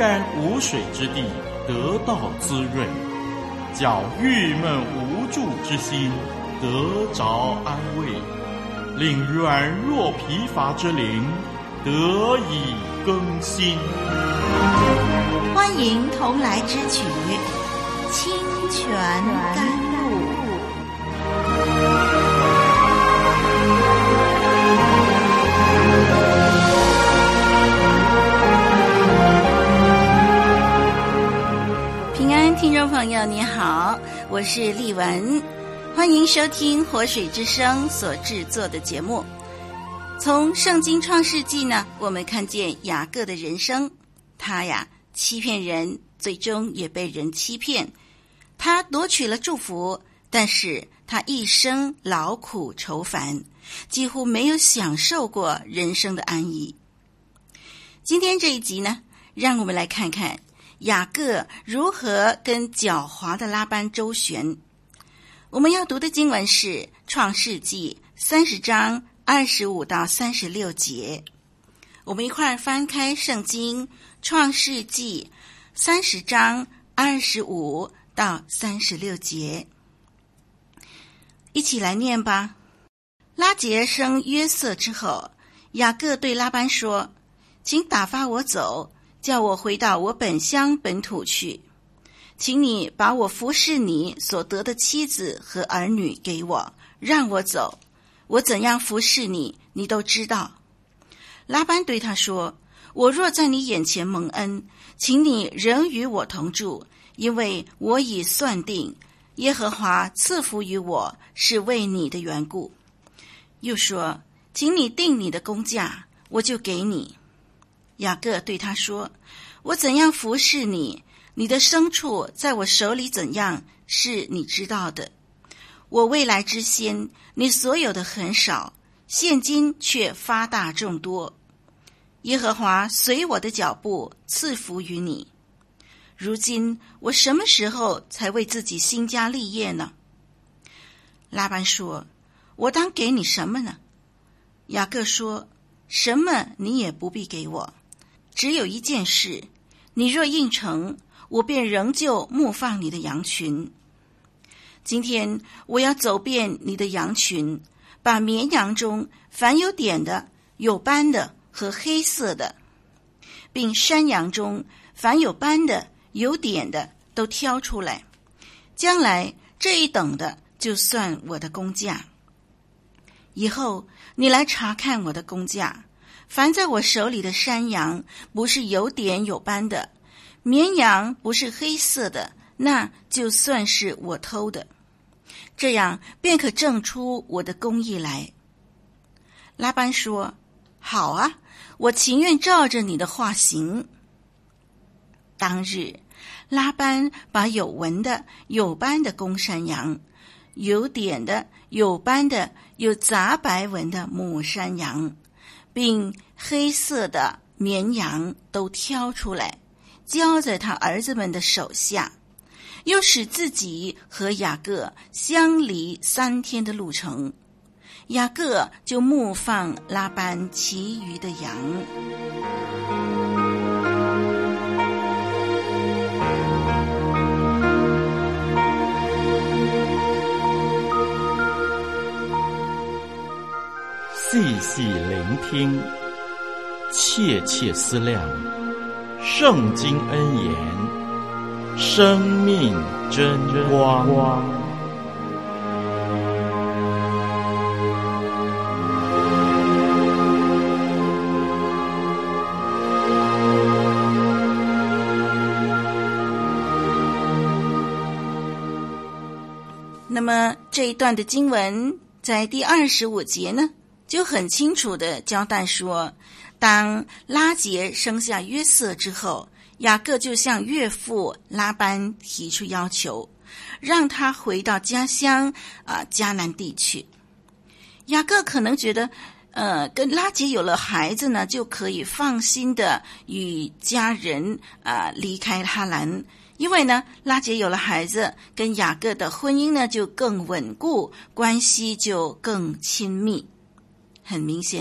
干无水之地得到滋润，叫郁闷无助之心得着安慰，令软弱疲乏之灵得以更新。 欢迎同来之曲《清泉甘露》。平安，听众朋友你好，我是丽文，欢迎收听活水之声所制作的节目。从圣经创世纪呢，我们看见雅各的人生，他欺骗人，最终也被人欺骗。他夺取了祝福，但是他一生劳苦愁烦，几乎没有享受过人生的安逸。今天这一集呢，让我们来看看雅各如何跟狡猾的拉班周旋。我们要读的经文是创世纪30章25到36节。我们一块儿翻开圣经创世纪30章25到36节，一起来念吧。拉结生约瑟之后，雅各对拉班说：请打发我走，叫我回到我本乡本土去，请你把我服侍你所得的妻子和儿女给我，让我走，我怎样服侍你，你都知道。拉班对他说：我若在你眼前蒙恩，请你仍与我同住，因为我已算定耶和华赐福于我是为你的缘故。又说：请你定你的工价，我就给你。雅各对他说：我怎样服侍你，你的牲畜在我手里怎样，是你知道的。我未来之先，你所有的很少，现今却发大众多。耶和华随我的脚步赐福于你。如今我什么时候才为自己兴家立业呢？拉班说：我当给你什么呢？雅各说：什么你也不必给我，只有一件事，你若应承，我便仍旧牧放你的羊群。今天我要走遍你的羊群，把绵羊中凡有点的、有斑的和黑色的，并山羊中凡有斑的、有点的都挑出来，将来这一等的就算我的工价。以后你来查看我的工价，凡在我手里的山羊不是有点有斑的，绵羊不是黑色的，那就算是我偷的，这样便可证出我的公义来。拉班说：好啊，我情愿照着你的话行。当日拉班把有纹的、有斑的公山羊，有点的、有斑的、有杂白纹的母山羊，并黑色的绵羊都挑出来，交在他儿子们的手下，又使自己和雅各相离3天的路程。雅各就牧放拉班其余的羊。 细细聆听，切切思量，圣经恩言，生命真光。 那么这一段的经文在第25节呢，就很清楚地交代说，当拉结生下约瑟之后，雅各就向岳父拉班提出要求，让他回到家乡迦南地去。雅各可能觉得跟拉结有了孩子呢，就可以放心的与家人离开哈兰，因为呢拉结有了孩子，跟雅各的婚姻呢就更稳固，关系就更亲密。很明显的，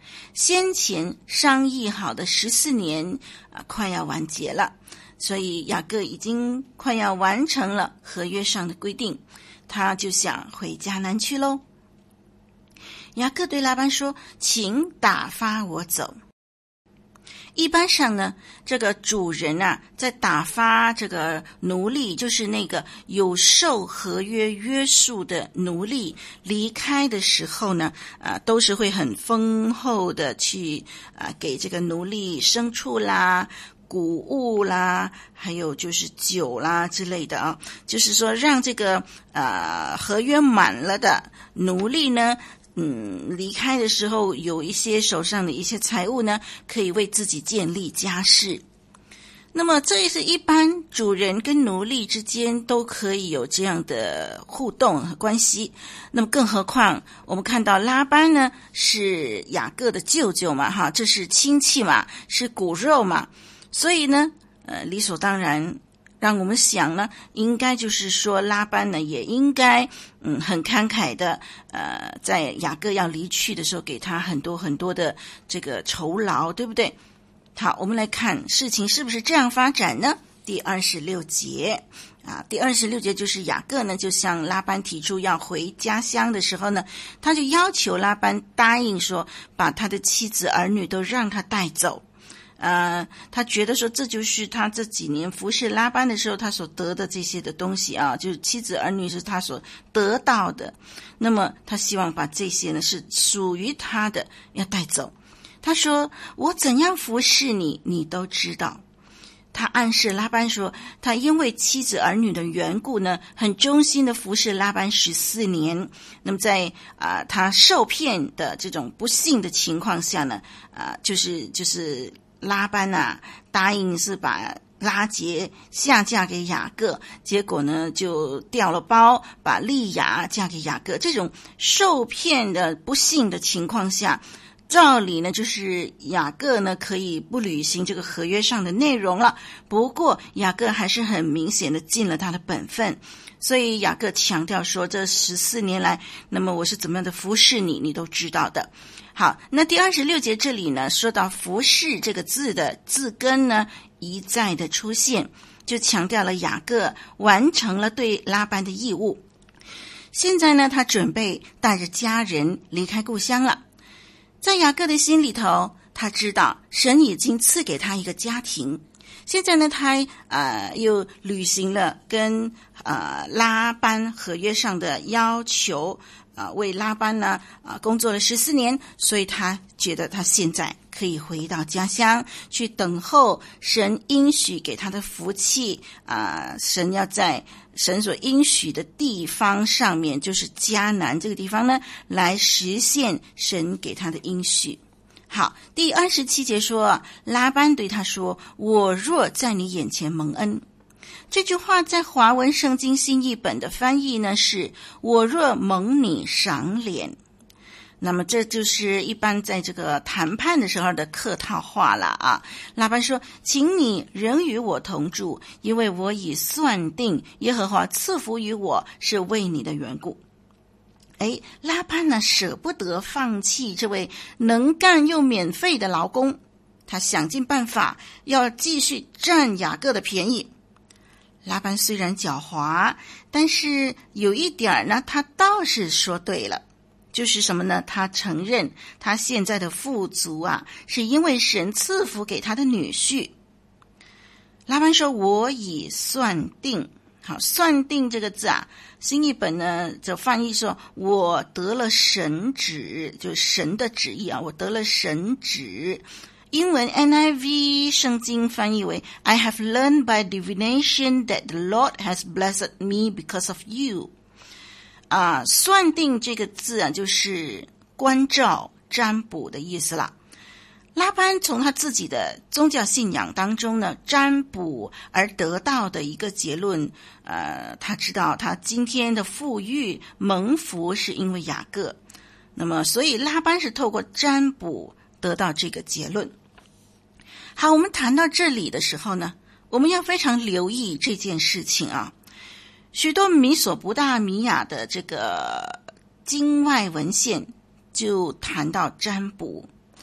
先前商议好的14年快要完结了，所以雅各已经快要完成了合约上的规定，他就想回迦南去咯。雅各对拉班说，请打发我走。一般上呢，这个主人在打发这个奴隶，就是那个有受合约约束的奴隶离开的时候呢，都是会很丰厚的去给这个奴隶牲畜啦、谷物啦，还有就是酒啦之类的啊，就是说让这个合约满了的奴隶呢，离开的时候有一些手上的一些财物呢，可以为自己建立家室。那么这也是一般主人跟奴隶之间都可以有这样的互动和关系。那么更何况我们看到拉班呢是雅各的舅舅嘛，这是亲戚嘛，是骨肉嘛，所以呢理所当然让我们想呢，应该就是说拉班呢也应该很慷慨的在雅各要离去的时候给他很多很多的这个酬劳，对不对？好，我们来看事情是不是这样发展呢？第26节第26节就是雅各呢就向拉班提出要回家乡的时候呢，他就要求拉班答应说把他的妻子儿女都让他带走。他觉得说这就是他这几年服侍拉班的时候他所得的这些的东西就是妻子儿女是他所得到的，那么他希望把这些呢是属于他的要带走。他说我怎样服侍你，你都知道。他暗示拉班说他因为妻子儿女的缘故呢，很忠心的服侍拉班14年。那么在他受骗的这种不幸的情况下呢，就是拉班答应是把拉结下嫁给雅各，结果呢就掉了包，把利亚嫁给雅各。这种受骗的不幸的情况下，照理呢就是雅各呢可以不履行这个合约上的内容了，不过雅各还是很明显的尽了他的本分。所以雅各强调说这14年来，那么我是怎么样的服侍你，你都知道的。好，那第26节这里呢说到服侍这个字的字根呢一再的出现，就强调了雅各完成了对拉班的义务。现在呢他准备带着家人离开故乡了。在雅各的心里头，他知道神已经赐给他一个家庭，现在呢他又履行了跟拉班合约上的要求，为拉班呢工作了14年，所以他觉得他现在可以回到家乡去等候神应许给他的福气神要在神所应许的地方上面，就是迦南这个地方呢，来实现神给他的应许。好，第27节说，拉班对他说，我若在你眼前蒙恩。这句话在华文圣经新译本的翻译呢是，我若蒙你赏脸。那么这就是一般在这个谈判的时候的客套话了拉班说，请你仍与我同住，因为我已算定耶和华赐福于我是为你的缘故。拉班呢舍不得放弃这位能干又免费的劳工，他想尽办法要继续占雅各的便宜。拉班虽然狡猾，但是有一点呢他倒是说对了，就是什么呢？他承认他现在的富足是因为神赐福给他的女婿。拉班说，我已算定。好，算定这个字新译本呢就翻译说，我得了神旨，就是神的旨意我得了神旨。英文 NIV 圣经翻译为 I have learned by divination that the Lord has blessed me because of you。算定这个字就是关照占卜的意思啦。拉班从他自己的宗教信仰当中呢占卜而得到的一个结论，他知道他今天的富裕蒙福是因为雅各，那么所以拉班是透过占卜得到这个结论。好，我们谈到这里的时候呢，我们要非常留意这件事情许多米索不达米亚的这个经外文献就谈到占卜，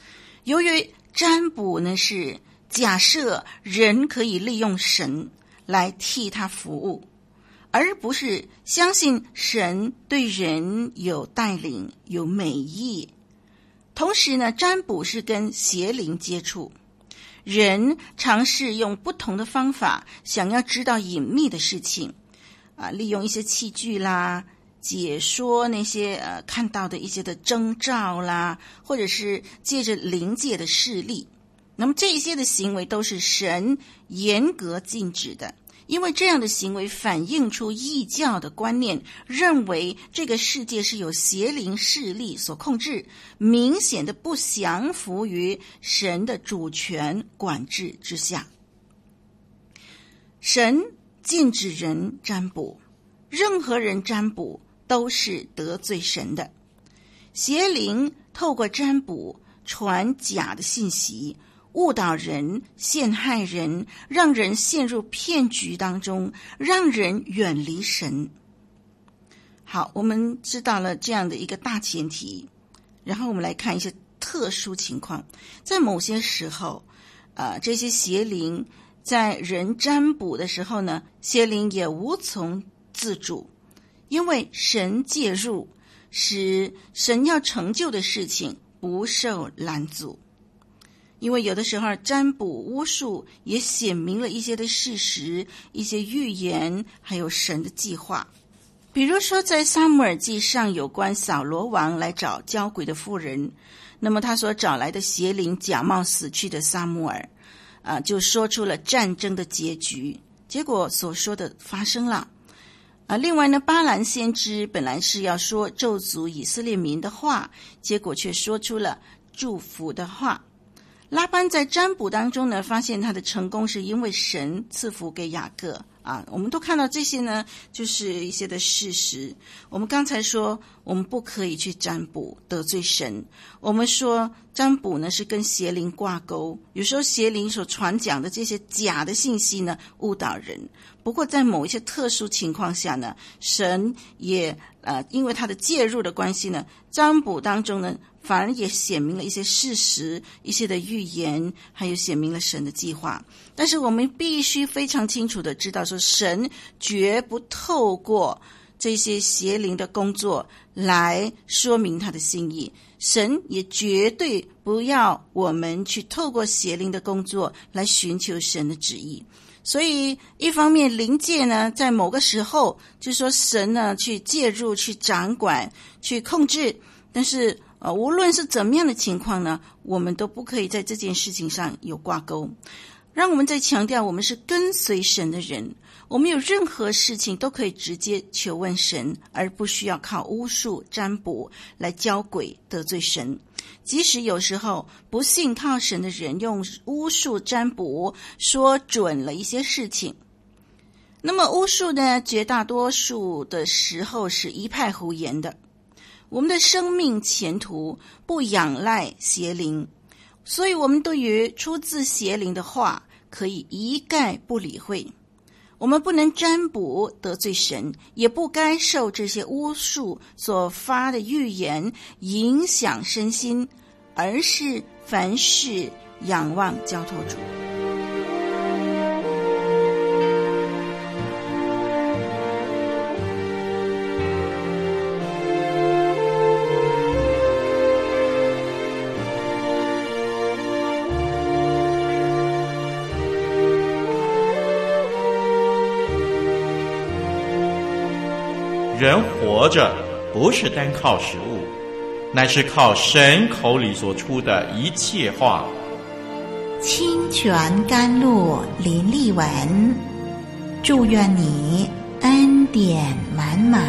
由于占卜呢是假设人可以利用神来替他服务，而不是相信神对人有带领、有美意。同时呢，占卜是跟邪灵接触，人尝试用不同的方法想要知道隐秘的事情利用一些器具啦，解说那些看到的一些的征兆啦，或者是借着灵界的势力。那么这些的行为都是神严格禁止的，因为这样的行为反映出异教的观念，认为这个世界是由邪灵势力所控制，明显的不降服于神的主权管制之下。神禁止人占卜，任何人占卜都是得罪神的。邪灵透过占卜传假的信息，误导人，陷害人，让人陷入骗局当中，让人远离神。好，我们知道了这样的一个大前提，然后我们来看一些特殊情况。在某些时候这些邪灵在人占卜的时候呢，邪灵也无从自主，因为神介入，使神要成就的事情不受拦阻。因为有的时候占卜巫术也显明了一些的事实，一些预言，还有神的计划。比如说在撒母耳记上有关扫罗王来找交鬼的妇人，那么他所找来的邪灵假冒死去的撒母耳就说出了战争的结局，结果所说的发生了另外呢，巴兰先知本来是要说咒诅以色列民的话，结果却说出了祝福的话。拉班在占卜当中呢，发现他的成功是因为神赐福给雅各我们都看到这些呢，就是一些的事实。我们刚才说我们不可以去占卜得罪神，我们说占卜呢是跟邪灵挂钩，有时候邪灵所传讲的这些假的信息呢误导人。不过在某一些特殊情况下呢，神也因为他的介入的关系呢，占卜当中呢反而也显明了一些事实，一些的预言，还有显明了神的计划。但是我们必须非常清楚的知道说，神绝不透过这些邪灵的工作来说明他的心意，神也绝对不要我们去透过邪灵的工作来寻求神的旨意。所以一方面灵界呢在某个时候就说神呢去介入，去掌管，去控制，但是无论是怎么样的情况呢，我们都不可以在这件事情上有挂钩。让我们再强调，我们是跟随神的人，我们有任何事情都可以直接求问神，而不需要靠巫术占卜来交鬼得罪神。即使有时候不信靠神的人用巫术占卜说准了一些事情，那么巫术呢绝大多数的时候是一派胡言的。我们的生命前途不仰赖邪灵，所以我们对于出自邪灵的话可以一概不理会。我们不能占卜得罪神，也不该受这些巫术所发的预言影响身心，而是凡事仰望交托主。 人活着不是单靠食物，乃是靠神口里所出的一切话。 清泉甘露林立文，祝愿你恩典满满。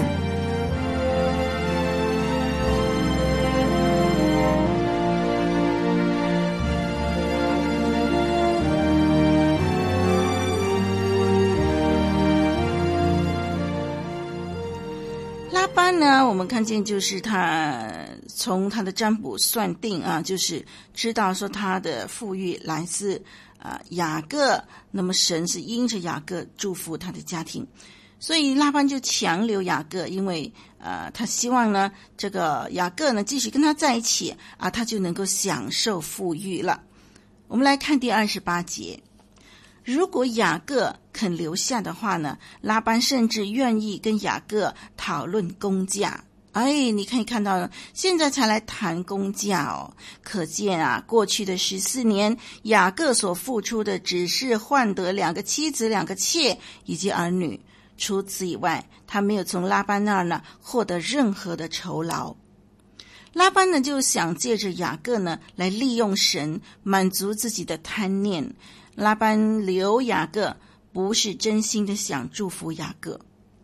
拉班呢，我们看见就是他从他的占卜算定就是知道说他的富裕来自雅各，那么神是因着雅各祝福他的家庭， 所以拉班就强留雅各，因为他希望呢这个雅各呢继续跟他在一起啊，他就能够享受富裕了。我们来看第28节，如果雅各肯留下的话呢，拉班甚至愿意跟雅各讨论工价。你可以看到现在才来谈工价哦，可见啊，过去的14年，雅各所付出的只是换得2个妻子、2个妾以及儿女，除此以外，他没有从拉班那儿呢获得任何的酬劳。拉班呢就想借着雅各呢来利用神，满足自己的贪念。拉班留雅各不是真心的想祝福雅各。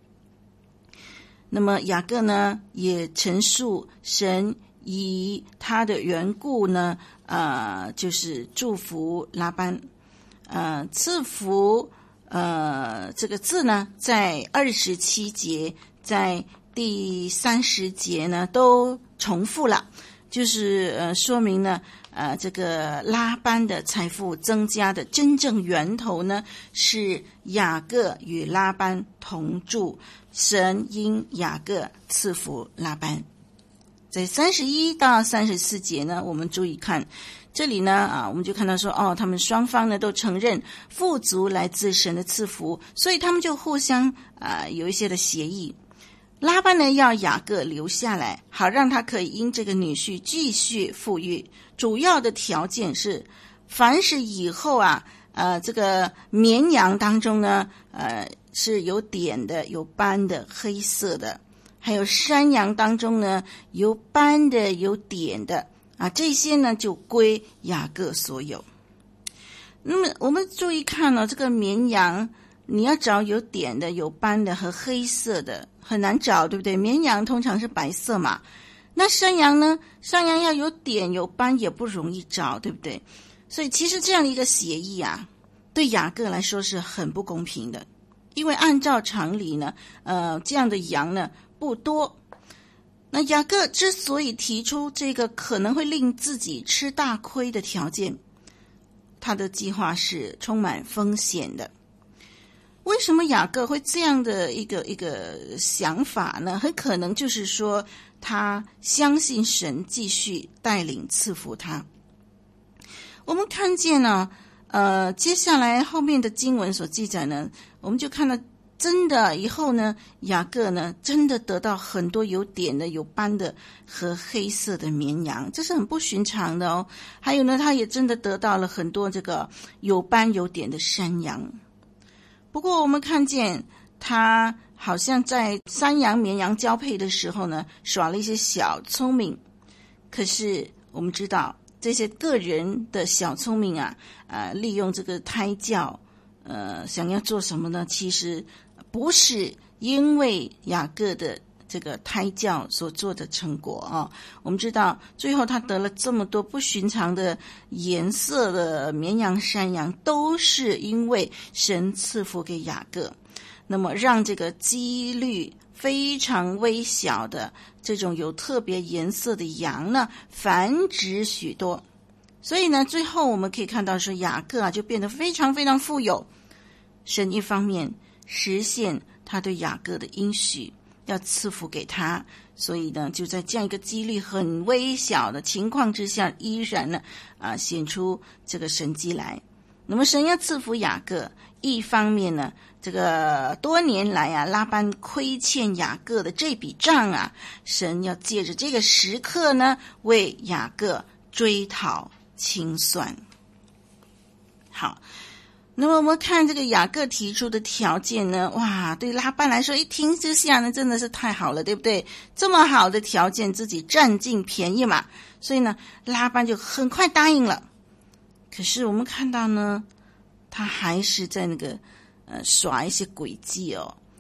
那么雅各呢也陈述神以他的缘故呢就是祝福拉班。赐福这个字呢在27节在第30节呢都重复了，就是说明呢这个拉班的财富增加的真正源头呢是雅各与拉班同住，神因雅各赐福拉班。在31到34节呢，我们注意看这里呢我们就看到说他们双方呢都承认富足来自神的赐福，所以他们就互相有一些的协议。拉班呢要雅各留下来，好让他可以因这个女婿继续富裕。主要的条件是，凡是以后这个绵羊当中呢是有点的、有斑的、黑色的，还有山羊当中呢有斑的、有点的这些呢就归雅各所有。那么我们注意看这个绵羊你要找有点的、有斑的和黑色的很难找，对不对？绵羊通常是白色嘛。那山羊呢？山羊要有点有斑也不容易找，对不对？所以其实这样的一个协议对雅各来说是很不公平的，因为按照常理呢这样的羊呢不多。那雅各之所以提出这个可能会令自己吃大亏的条件，他的计划是充满风险的。为什么雅各会这样的一个想法呢？很可能就是说他相信神继续带领赐福他。我们看见呢接下来后面的经文所记载呢，我们就看到真的以后呢，雅各呢真的得到很多有点的、有斑的和黑色的绵羊，这是很不寻常的哦。还有呢，他也真的得到了很多这个有斑有点的山羊。不过我们看见他好像在山羊绵羊交配的时候呢耍了一些小聪明，可是我们知道这些个人的小聪明利用这个胎教想要做什么呢？其实不是因为雅各的这个胎教所做的成果我们知道最后他得了这么多不寻常的颜色的绵羊山羊，都是因为神赐福给雅各，那么让这个几率非常微小的这种有特别颜色的羊呢繁殖许多。所以呢最后我们可以看到说雅各就变得非常非常富有。神一方面实现他对雅各的应许，要赐福给他，所以呢就在这样一个几率很微小的情况之下，依然呢显出这个神迹来。那么神要赐福雅各，一方面呢这个多年来拉班亏欠雅各的这笔账神要借着这个时刻呢为雅各追讨清算。好，那么我们看这个雅各提出的条件呢，哇，对拉班来说一听之下呢真的是太好了，对不对？这么好的条件自己占尽便宜嘛，所以呢拉班就很快答应了。可是我们看到呢他还是在那个耍一些诡计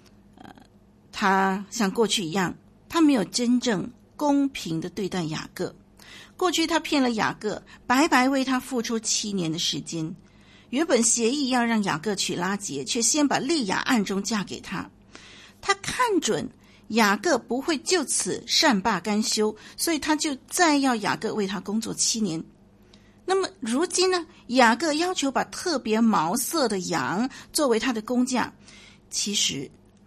他像过去一样，他没有真正公平的对待雅各。过去他骗了雅各，白白为他付出7年的时间。原本协议要让雅各娶拉结，却先把利亚暗中嫁给他。他看准雅各不会就此善罢甘休，所以他就再要雅各为他工作7年。那么如今呢，雅各要求把特别毛色的羊作为他的工价。其实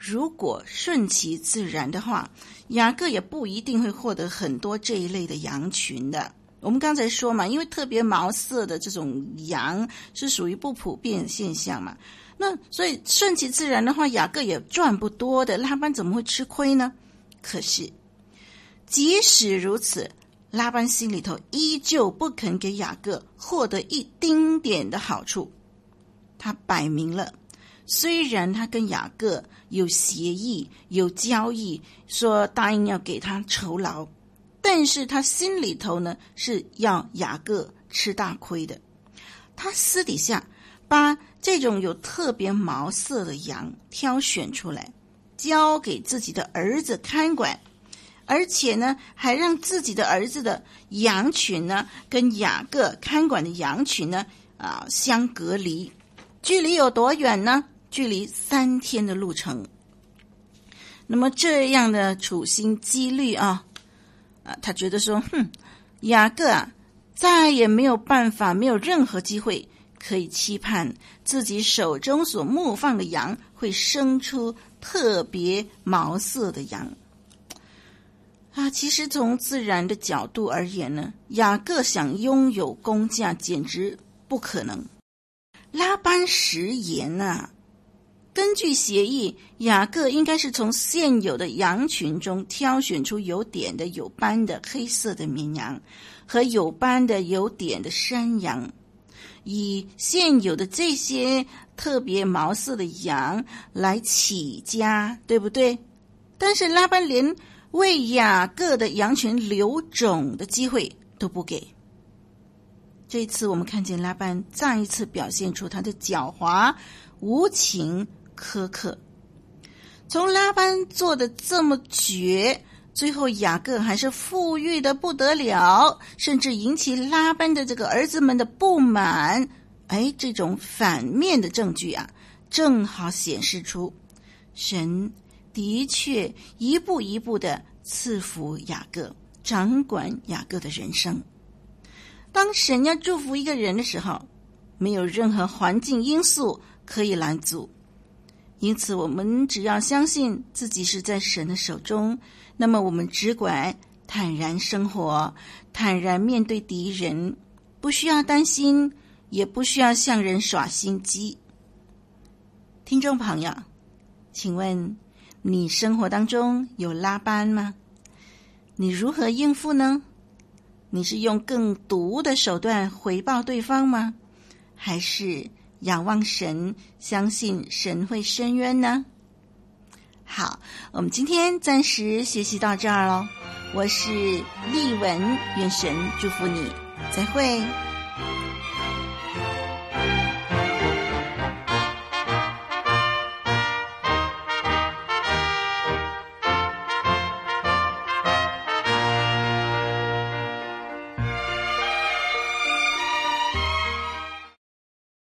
如果顺其自然的话，雅各也不一定会获得很多这一类的羊群的。我们刚才说嘛，因为特别毛色的这种羊是属于不普遍的现象嘛，那所以顺其自然的话，雅各也赚不多的，拉班怎么会吃亏呢？可是即使如此，拉班心里头依旧不肯给雅各获得一丁点的好处。他摆明了，虽然他跟雅各有协议有交易，说答应要给他酬劳，但是他心里头呢是要雅各吃大亏的。他私底下把这种有特别毛色的羊挑选出来，交给自己的儿子看管，而且呢还让自己的儿子的羊群呢跟雅各看管的羊群呢相隔离。距离有多远呢？距离3天的路程。那么这样的处心积虑他觉得说雅各再也没有办法，没有任何机会可以期盼自己手中所牧放的羊会生出特别毛色的羊其实从自然的角度而言呢，雅各想拥有公价简直不可能。拉班食言根据协议，雅各应该是从现有的羊群中挑选出有点的有斑的黑色的绵羊和有斑的有点的山羊，以现有的这些特别毛色的羊来起家，对不对？但是拉班连为雅各的羊群留种的机会都不给。这一次我们看见拉班再一次表现出他的狡猾、无情、苛刻。从拉班做的这么绝，最后雅各还是富裕的不得了，甚至引起拉班的这个儿子们的不满。这种反面的证据正好显示出神的确一步一步的赐福雅各，掌管雅各的人生。当神要祝福一个人的时候，没有任何环境因素可以拦阻。因此我们只要相信自己是在神的手中，那么我们只管坦然生活，坦然面对敌人，不需要担心，也不需要向人耍心机。听众朋友，请问你生活当中有拉班吗？你如何应付呢？你是用更毒的手段回报对方吗？还是仰望神，相信神会伸冤呢？好，我们今天暂时学习到这儿咯。我是丽文，愿神祝福你，再会。